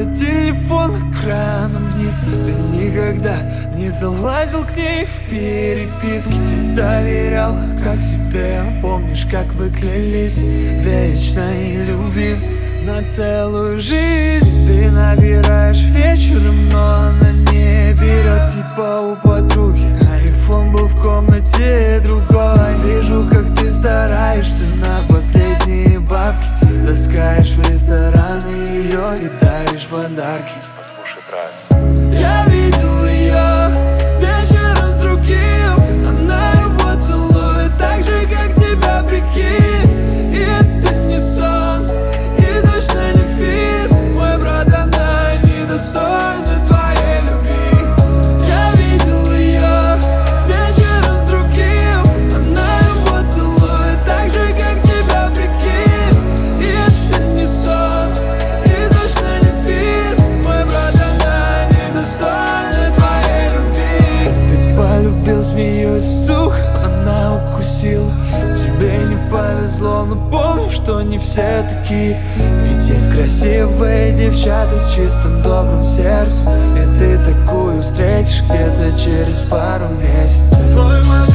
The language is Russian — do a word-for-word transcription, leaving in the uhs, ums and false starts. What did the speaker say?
прижала телефон экраном вниз. Ты никогда не залазил к ней в переписки. Ты доверял как себе. Помнишь, как вы клялись вечной любви на целую жизнь. Ты набираешь вечером, но она не берет. Типа у подруги айфон был в комнате другой. Вижу, как ты стараешься на последние бабки. Таскаешь в рестораны ее и даришь подарки. Послушай правильно. Я видел ее вечером с другим. Она его целует так же, как тебя, прикинь. И это не сон, и точно не фильм. Мой брат, она недостойна твоей любви. Я видел ее вечером с другим. Она его целует так же, как тебя, прикинь. И это не сон, и точно не фильм. Мой брат, она недостойна твоей любви. Ты полюбил змею из сух, она укусила. Тебе не повезло, но помни, что не все такие. Ведь есть красивые девчата с чистым добрым сердцем. И ты такую встретишь где-то через пару месяцев. Твой